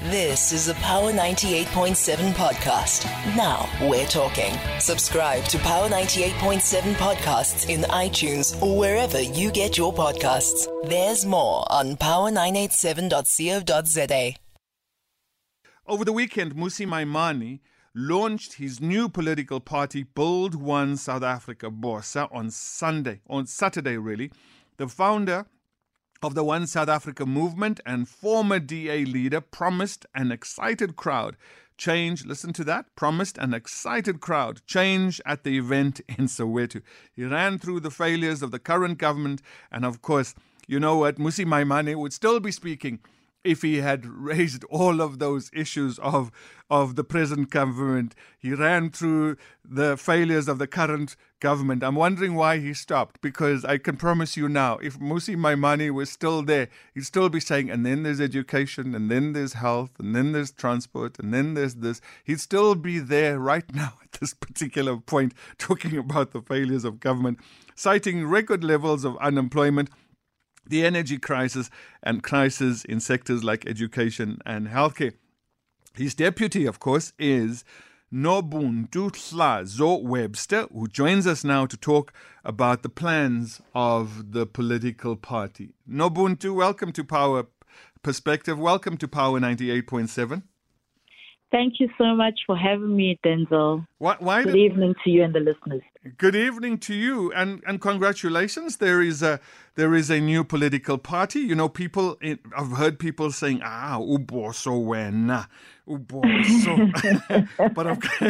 This is a Power 98.7 podcast. Now we're talking. Subscribe to Power 98.7 podcasts in iTunes or wherever you get your podcasts. There's more on power987.co.za. Over the weekend, Mmusi Maimane launched his new political party, Build One South Africa, BOSA, on Saturday, really. The founder of the One South Africa movement and former DA leader promised an excited crowd change. Listen to that. Promised an excited crowd change at the event in Soweto. He ran through the failures of the current government. And of course, you know what? Mmusi Maimane would still be speaking if he had raised all of those issues of the present government. He ran through the failures of the current government. I'm wondering why he stopped, because I can promise you now, if Mmusi Maimane was still there, he'd still be saying, and then there's education, and then there's health, and then there's transport, and then there's this. He'd still be there right now at this particular point, talking about the failures of government, citing record levels of unemployment, the energy crisis, and crisis in sectors like education and healthcare. His deputy, of course, is Nobuntu Hlazo Webster, who joins us now to talk about the plans of the political party. Nobuntu, welcome to Power Perspective. Welcome to Power 98.7. Thank you so much for having me, Denzel. Good evening to you and the listeners. Good evening to you, and congratulations. There is a new political party. You know, I've heard people saying, uboso wena, uboso. But okay.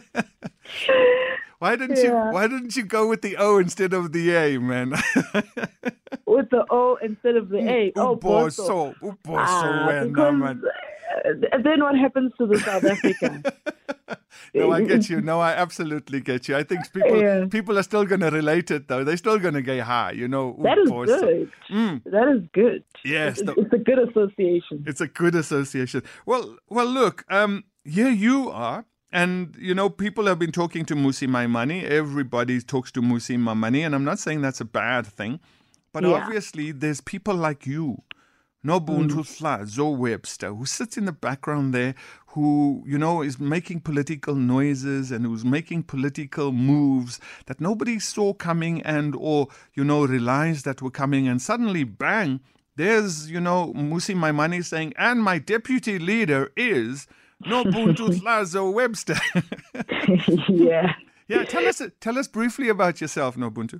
Why didn't you go with the O instead of the A, man? With the O instead of the A. Uboso wena, man. Then what happens to the South African? No, I get you. No, I absolutely get you. I think people are still going to relate it, though. They're still going to get high, you know. That is good. That is good. Yes. It's a good association. It's a good association. Well, look, here you are. And, you know, people have been talking to Mmusi Maimane. Everybody talks to Mmusi Maimane. And I'm not saying that's a bad thing. But obviously, there's people like you, Nobuntu Hlazo Webster, who sits in the background there, who, you know, is making political noises and who's making political moves that nobody saw coming or, you know, realized that were coming. And suddenly, bang, there's, you know, Mmusi Maimane saying, and my deputy leader is Nobuntu Hlazo Webster. Yeah. Yeah, tell us briefly about yourself, Nobuntu.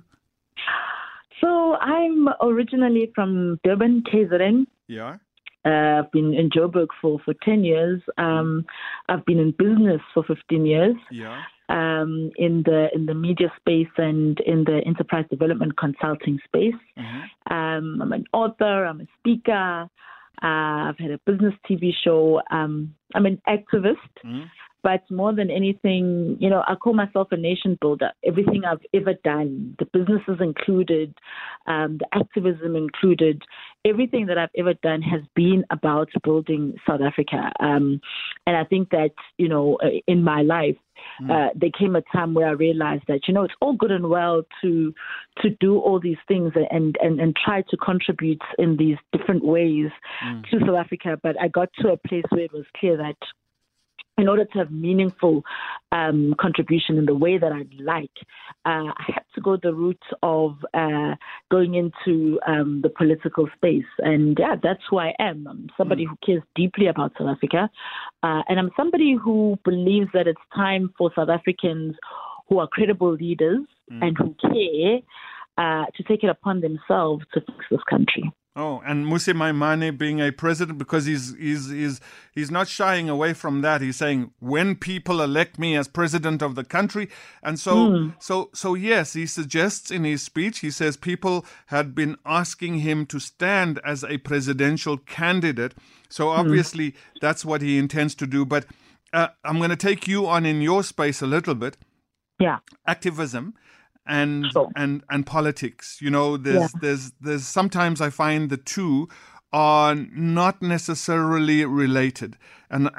So I'm originally from Durban, KZN. Yeah. I've been in Joburg for 10 years. I've been in business for 15 years. Yeah. In the media space and in the enterprise development consulting space. Mm-hmm. I'm an author. I'm a speaker. I've had a business TV show. I'm an activist. Mm-hmm. But more than anything, you know, I call myself a nation builder. Everything I've ever done, the businesses included, the activism included, everything that I've ever done has been about building South Africa. And I think that, you know, in my life, there came a time where I realized that, you know, it's all good and well to do all these things and try to contribute in these different ways to South Africa. But I got to a place where it was clear that in order to have meaningful contribution in the way that I'd like, I had to go the route of going into the political space. And that's who I am. I'm somebody who cares deeply about South Africa. And I'm somebody who believes that it's time for South Africans who are credible leaders and who care to take it upon themselves to fix this country. Oh, and Mmusi Maimane being a president, because he's not shying away from that. He's saying, when people elect me as president of the country. And so yes, he suggests in his speech, he says people had been asking him to stand as a presidential candidate. So obviously that's what he intends to do. But I'm going to take you on in your space a little bit. Yeah. Activism. And politics, you know, there's sometimes I find the two are not necessarily related, and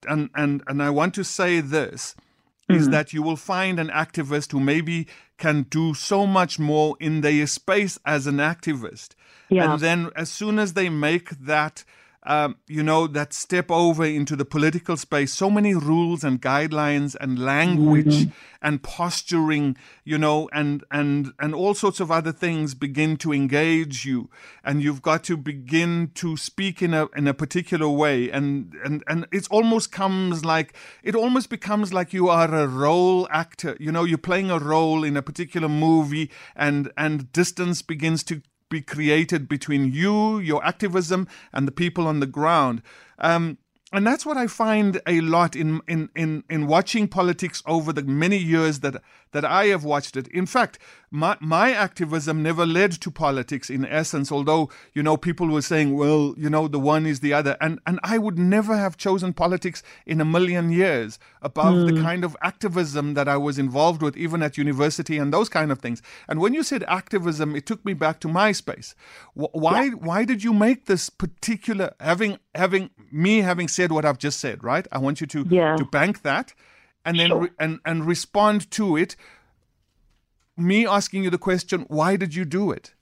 I want to say this is that you will find an activist who maybe can do so much more in their space as an activist, and then as soon as they make that that step over into the political space, so many rules and guidelines and language and posturing, and all sorts of other things begin to engage you, and you've got to begin to speak in a particular way, and it almost becomes like you are a role actor. You're playing a role in a particular movie, and distance begins to be created between you, your activism, and the people on the ground. And that's what I find a lot in watching politics over the many years that I have watched it. In fact, my activism never led to politics in essence, although, people were saying, well, the one is the other. And I would never have chosen politics in a million years above the kind of activism that I was involved with, even at university and those kind of things. And when you said activism, it took me back to MySpace. Why did you make this particular, having said what I've just said, right? I want you to bank that and then and respond to it. Me asking you the question, why did you do it?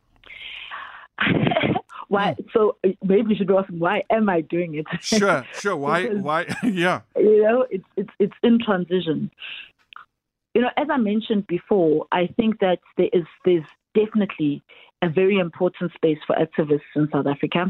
Why? So maybe you should ask, why am I doing it? Sure. Why? Yeah. It's in transition. As I mentioned before, I think that there's definitely a very important space for activists in South Africa.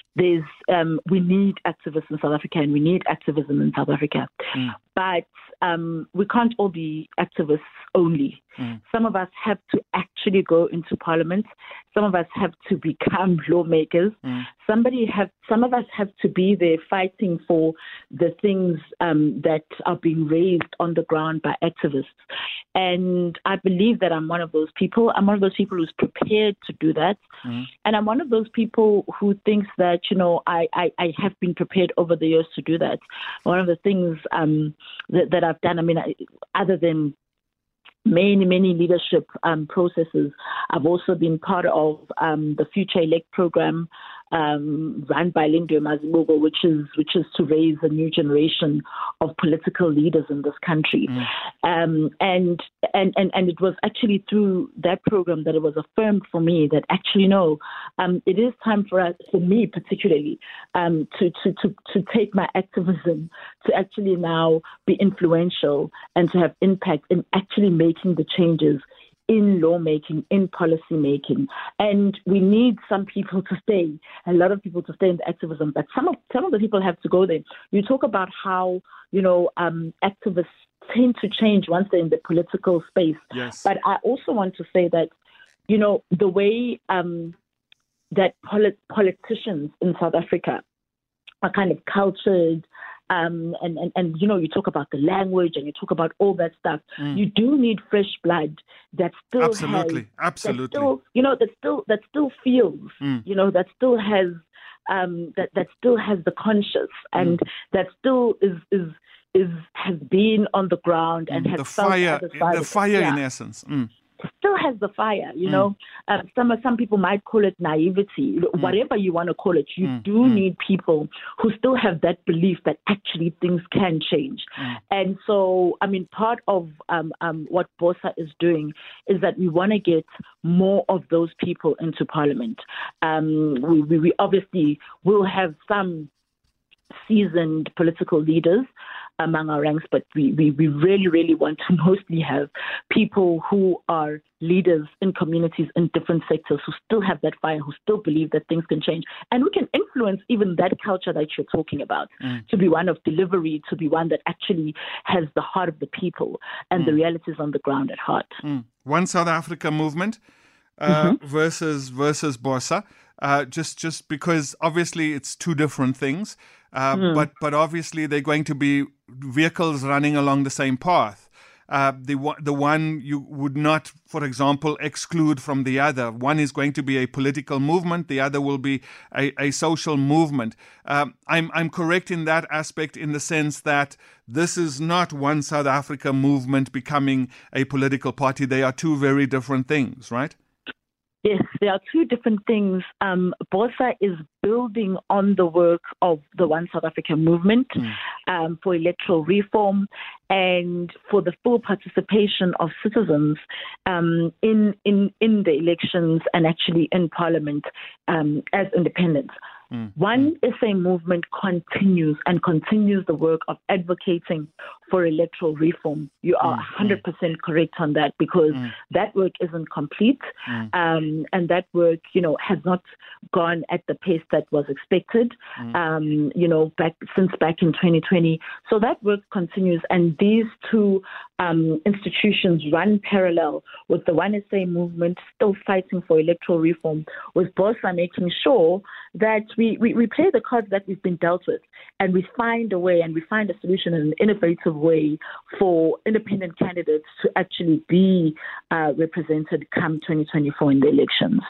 We need activists in South Africa, and we need activism in South Africa. But we can't all be activists only. Some of us have to actually go into parliament. Some of us have to become lawmakers. Some of us have to be there fighting for the things that are being raised on the ground by activists. And I believe that I'm one of those people. I'm one of those people who's prepared to do that. And I'm one of those people who thinks that, I have been prepared over the years to do that. One of the things that I've done, other than many leadership processes, I've also been part of the Future Elect program run by Lindiwe Mazibuko, which is to raise a new generation of political leaders in this country. And it was actually through that program that it was affirmed for me that actually it is time for me particularly to take my activism to actually now be influential and to have impact in actually making the changes in lawmaking, in policy making. And we need some people to stay, a lot of people to stay in the activism, but some of the people have to go there. You talk about how, activists tend to change once they're in the political space. Yes. But I also want to say that, the way that politicians in South Africa are kind of cultured, and you talk about the language and you talk about all that stuff. You do need fresh blood that still absolutely. That still feels, that still has that still has the conscious and that still has been on the ground and has the fire in essence. Still has the fire, Some people might call it naivety, whatever you want to call it. You do need people who still have that belief that actually things can change. And so, part of what BOSA is doing is that we want to get more of those people into parliament. We obviously will have some seasoned political leaders among our ranks, but we really, really want to mostly have people who are leaders in communities in different sectors who still have that fire, who still believe that things can change, and who can influence even that culture that you're talking about to be one of delivery, to be one that actually has the heart of the people and the realities on the ground at heart. One South Africa movement versus BOSA. Just because obviously it's two different things, but obviously they're going to be vehicles running along the same path. The one you would not, for example, exclude from the other. One is going to be a political movement. The other will be a social movement. I'm correct in that aspect, in the sense that this is not One South Africa movement becoming a political party. They are two very different things, right? Yes, there are two different things. BOSA is building on the work of the One South Africa movement for electoral reform and for the full participation of citizens in the elections and actually in Parliament as independents. One SA movement continues the work of advocating for electoral reform. You are 100% correct on that, because that work isn't complete, and that work, has not gone at the pace that was expected, back in 2020. So that work continues, and these two institutions run parallel, with the One SA movement still fighting for electoral reform, with BOSA making sure that we play the cards that we've been dealt with, and we find a way, and we find a solution in an innovative way for independent candidates to actually be represented come 2024 in the elections.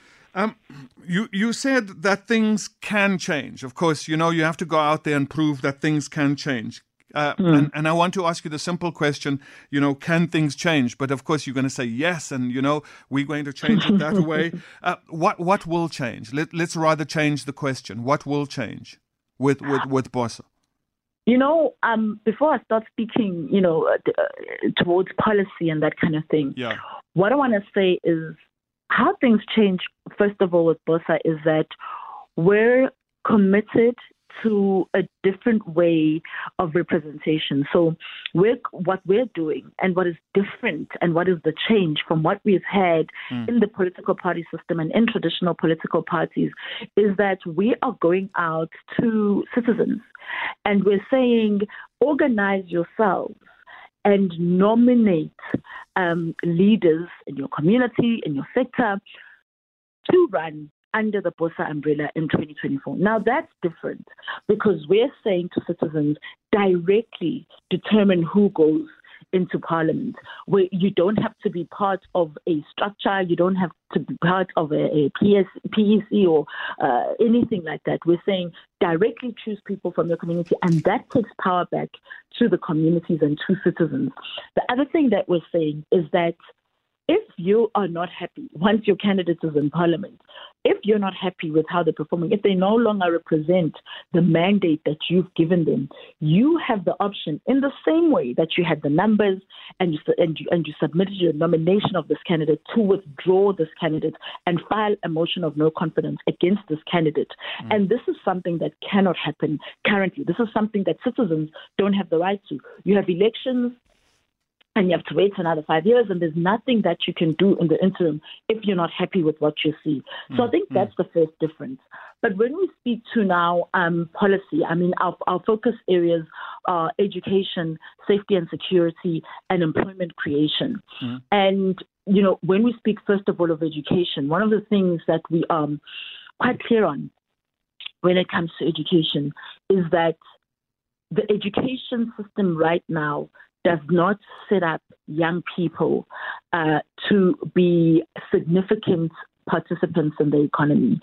You said that things can change. Of course, you have to go out there and prove that things can change. And I want to ask you the simple question, can things change? But of course, you're going to say yes, and, we're going to change it that way. What will change? Let's rather change the question. What will change with BOSA? Before I start speaking, towards policy and that kind of thing, what I want to say is how things change, first of all, with BOSA is that we're committed to a different way of representation. So what we're doing, and what is different, and what is the change from what we've had in the political party system and in traditional political parties, is that we are going out to citizens and we're saying, organize yourselves and nominate leaders in your community, in your sector, to run under the BOSA umbrella in 2024. Now, that's different, because we're saying to citizens, directly determine who goes into parliament, where you don't have to be part of a structure, you don't have to be part of a PEC or anything like that. We're saying directly choose people from your community, and that takes power back to the communities and to citizens. The other thing that we're saying is that if you are not happy, once your candidate is in parliament, if you're not happy with how they're performing, if they no longer represent the mandate that you've given them, you have the option, in the same way that you had the numbers and you submitted your nomination of this candidate, to withdraw this candidate and file a motion of no confidence against this candidate. And this is something that cannot happen currently. This is something that citizens don't have the right to. You have elections, and you have to wait another 5 years, and there's nothing that you can do in the interim if you're not happy with what you see. So I think that's the first difference. But when we speak to now policy, our focus areas are education, safety and security, and employment creation. And, when we speak, first of all, of education, one of the things that we are quite clear on when it comes to education is that the education system right now does not set up young people to be significant participants in the economy.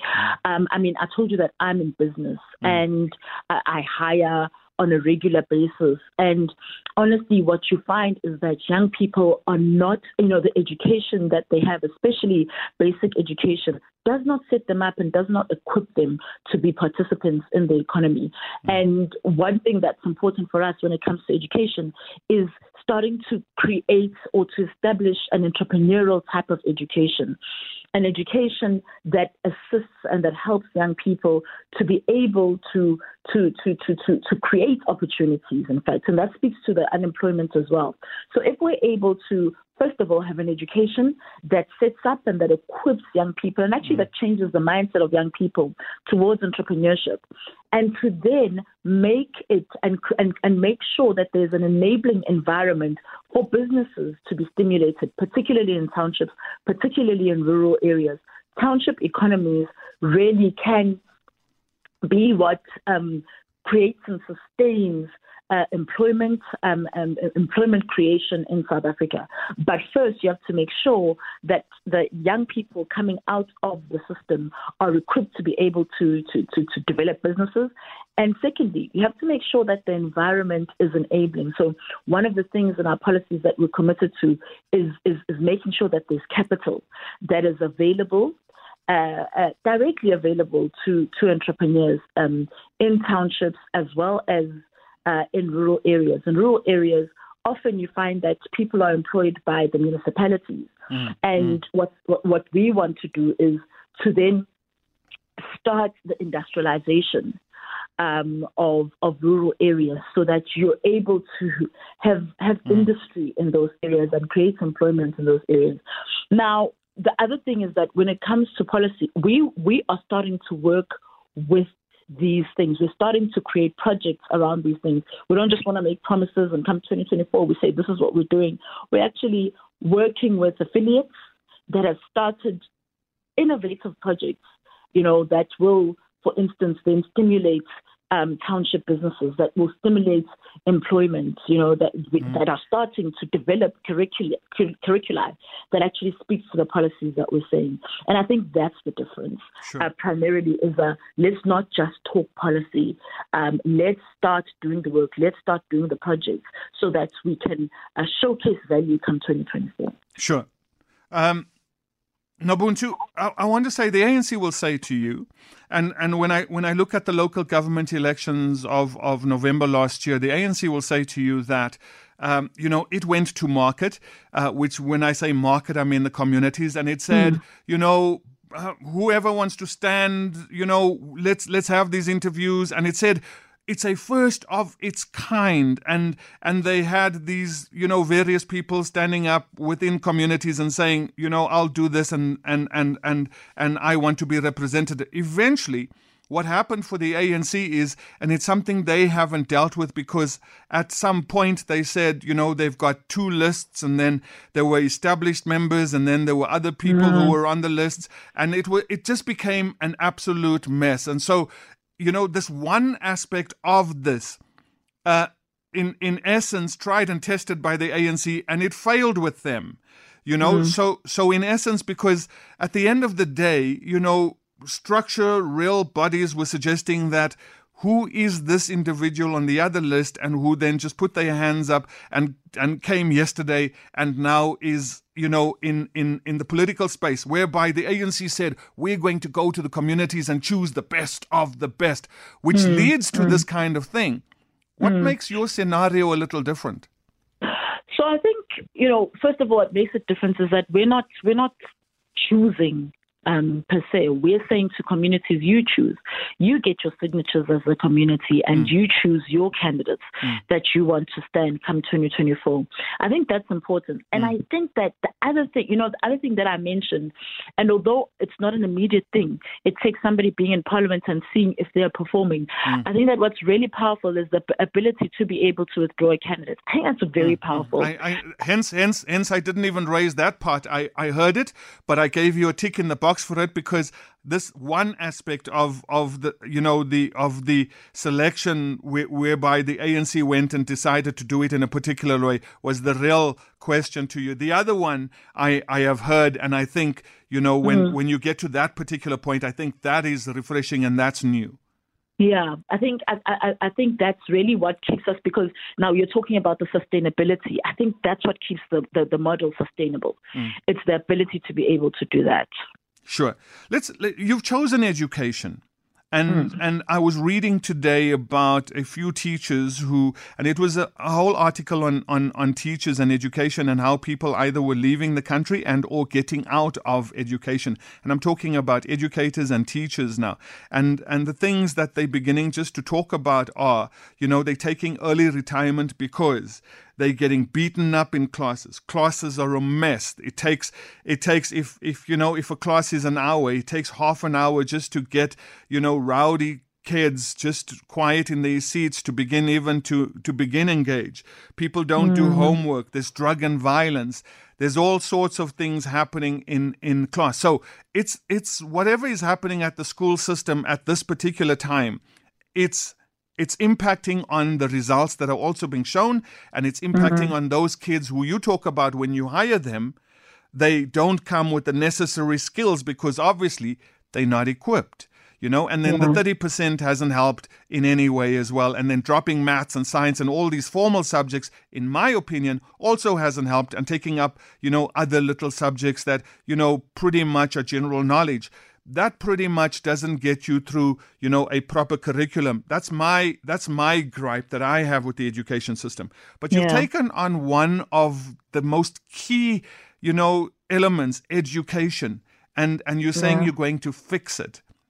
I told you that I'm in business and I hire on a regular basis. And honestly, what you find is that young people are not, the education that they have, especially basic education, does not set them up and does not equip them to be participants in the economy. And one thing that's important for us when it comes to education is starting to create or to establish an entrepreneurial type of education. An education that assists and that helps young people to be able to create opportunities, in fact, and that speaks to the unemployment as well. So if we're able to, first of all, have an education that sets up and that equips young people, and actually that changes the mindset of young people towards entrepreneurship, and to then make it and make sure that there's an enabling environment for businesses to be stimulated, particularly in townships, particularly in rural areas. Township economies really can be what creates and sustains employment and employment creation in South Africa. But first, you have to make sure that the young people coming out of the system are equipped to be able to develop businesses. And secondly, you have to make sure that the environment is enabling. So one of the things in our policies that we're committed to is making sure that there's capital that is available, directly available to entrepreneurs in townships as well as in rural areas. In rural areas, often you find that people are employed by the municipalities. What we want to do is to then start the industrialization of rural areas so that you're able to have industry in those areas and create employment in those areas. Now, the other thing is that when it comes to policy, we are starting to work with these things. We're starting to create projects around these things. We don't just want to make promises and come 2024, we say this is what we're doing. We're actually working with affiliates that have started innovative projects, that will, for instance, then stimulate township businesses, that will stimulate employment, that are starting to develop curricula that actually speaks to the policies that we're saying. And I think that's the difference. Sure. Primarily is let's not just talk policy. Let's start doing the work. Let's start doing the projects so that we can showcase value come 2024. Sure. Nobuntu, I want to say the ANC will say to you, and when I look at the local government elections of November last year, the ANC will say to you that, it went to market, which when I say market, I mean the communities, and it said, whoever wants to stand, let's have these interviews, and it said, it's a first of its kind, and they had these, various people standing up within communities and saying, I'll do this and I want to be represented. Eventually, what happened for the ANC is, and it's something they haven't dealt with because at some point they said, they've got two lists, and then there were established members, and then there were other people who were on the lists, and it just became an absolute mess. And so, this one aspect of this, in essence, tried and tested by the ANC, and it failed with them, So in essence, because at the end of the day, structure, real bodies were suggesting that who is this individual on the other list, and who then just put their hands up and came yesterday and now is, in the political space, whereby the ANC said, we're going to go to the communities and choose the best of the best, which leads to this kind of thing. What makes your scenario a little different? So I think, first of all, what makes it different is that we're not choosing per se. We're saying to communities, you choose. You get your signatures as a community and you choose your candidates that you want to stand come 2024. I think that's important. And I think that the other thing that I mentioned, and although it's not an immediate thing, it takes somebody being in parliament and seeing if they're performing. I think that what's really powerful is the ability to be able to withdraw a candidate. I think that's very powerful. Hence, I didn't even raise that part. I heard it, but I gave you a tick in the box for it because this one aspect of the selection whereby the ANC went and decided to do it in a particular way was the real question to you. The other one I have heard, and I think when you get to that particular point, I think that is refreshing and that's new. Yeah, I think that's really what keeps us, because now you're talking about the sustainability. I think that's what keeps the model sustainable. It's the ability to be able to do that. Sure. You've chosen education. And I was reading today about a few teachers and it was a whole article on teachers and education and how people either were leaving the country and or getting out of education. And I'm talking about educators and teachers now. And the things that they're beginning just to talk about are, they're taking early retirement because they're getting beaten up in classes. Classes are a mess. It takes if a class is an hour, it takes half an hour just to get, rowdy kids just quiet in their seats to begin engage. People don't do homework. There's drug and violence. There's all sorts of things happening in class. So it's whatever is happening at the school system at this particular time. It's impacting on the results that are also being shown, and it's impacting on those kids who you talk about when you hire them. They don't come with the necessary skills because obviously they're not equipped, and then the 30% hasn't helped in any way as well. And then dropping maths and science and all these formal subjects, in my opinion, also hasn't helped, and taking up, other little subjects that, pretty much are general knowledge. That pretty much doesn't get you through, a proper curriculum. That's my gripe that I have with the education system. But you've taken on one of the most key, elements, education, and you're saying you're going to fix it.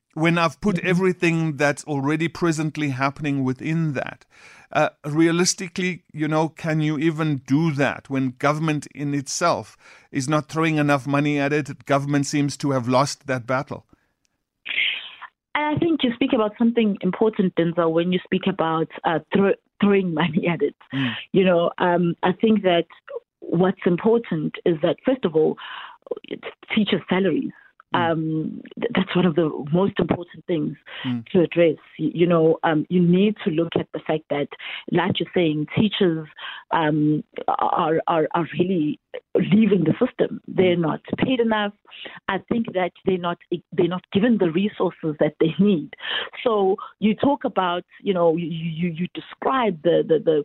when I've put everything that's already presently happening within that, realistically, can you even do that when government in itself is not throwing enough money at it? Government seems to have lost that battle. I think you speak about something important, Denzel, when you speak about throwing money at it. I think that what's important is that, first of all, teacher salaries. That's one of the most important things to address. You need to look at the fact that, like you're saying, teachers are really leaving the system. They're not paid enough. I think that they're not given the resources that they need. So you talk about, you describe the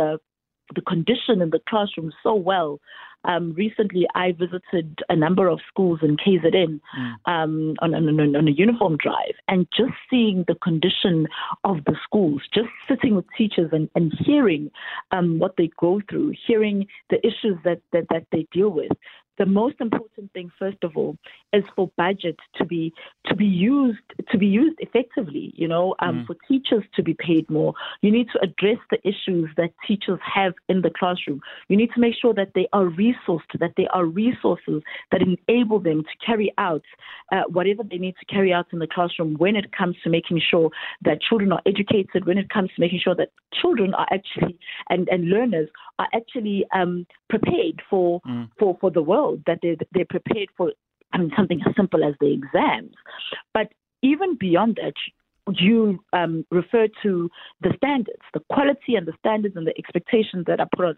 condition in the classroom so well. Recently, I visited a number of schools in KZN on a uniform drive, and just seeing the condition of the schools, just sitting with teachers and hearing what they go through, hearing the issues that they deal with. The most important thing, first of all, is for budget to be used effectively. For teachers to be paid more. You need to address the issues that teachers have in the classroom. You need to make sure that they are resourced, that there are resources that enable them to carry out whatever they need to carry out in the classroom when it comes to making sure that children are educated, when it comes to making sure that children are actually and learners are actually prepared for the world, that they're prepared for something as simple as the exams. But even beyond that, you refer to the standards, the quality and the standards and the expectations that are put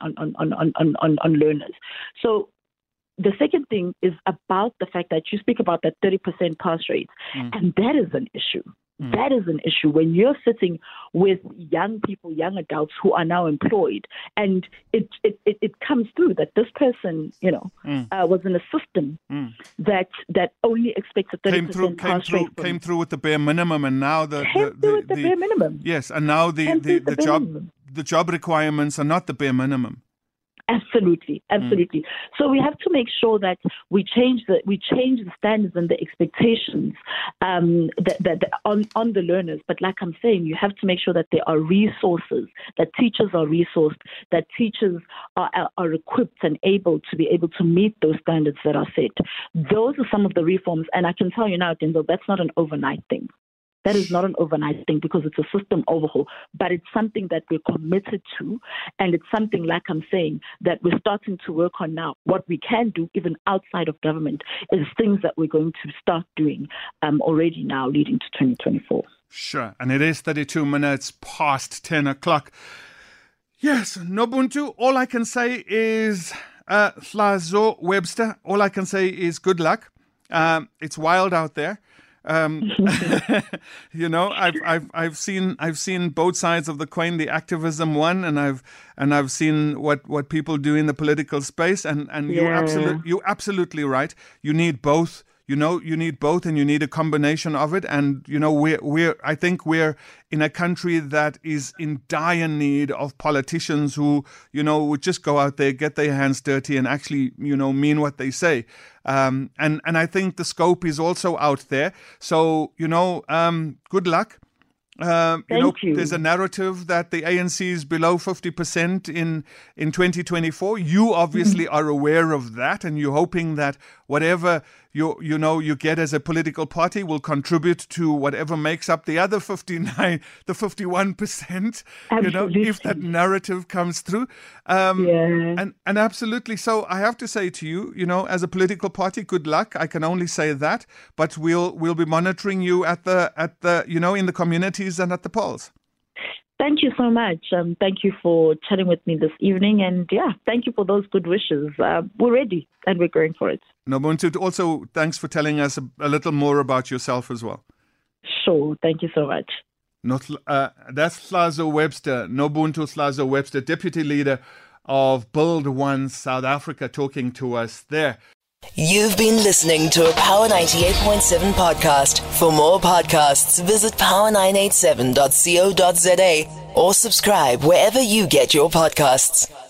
on learners. So the second thing is about the fact that you speak about that 30% pass rate, and that is an issue. That is an issue when you're sitting with young people, young adults who are now employed, and it comes through that this person, was in a system that only expects a 30% pass rate. Came through with the bare minimum, and now the bare minimum. Yes, and now the job requirements are not the bare minimum. Absolutely. So we have to make sure that we change the standards and the expectations that on the learners. But like I'm saying, you have to make sure that there are resources, that teachers are resourced, that teachers are equipped and able to meet those standards that are set. Those are some of the reforms, and I can tell you now, Denzel, that's not an overnight thing. That is not an overnight thing because it's a system overhaul, but it's something that we're committed to, and it's something, like I'm saying, that we're starting to work on now. What we can do, even outside of government, is things that we're going to start doing already now, leading to 2024. Sure, and it is 32 minutes past 10 o'clock. Yes, Nobuntu, all I can say is, Hlazo Webster, all I can say is good luck. It's wild out there. I've seen both sides of the coin, the activism one, and I've seen what people do in the political space, and you're absolutely right. You need both. You need both, and you need a combination of it. And I think we're in a country that is in dire need of politicians who would just go out there, get their hands dirty, and actually mean what they say. And I think the scope is also out there. So good luck. Thank you. There's a narrative that the ANC is below 50% in 2024. You obviously are aware of that, and you're hoping that whatever you get as a political party will contribute to whatever makes up the other 51%, if that narrative comes through. And absolutely. So I have to say to you, as a political party, good luck. I can only say that, but we'll be monitoring you at the in the communities and at the polls. Thank you so much. Thank you for chatting with me this evening. And thank you for those good wishes. We're ready and we're going for it. Nobuntu, also thanks for telling us a little more about yourself as well. Sure. Thank you so much. That's Hlazo Webster, Nobuntu Hlazo Webster, Deputy Leader of Build One South Africa, talking to us there. You've been listening to a Power 98.7 podcast. For more podcasts, visit power987.co.za or subscribe wherever you get your podcasts.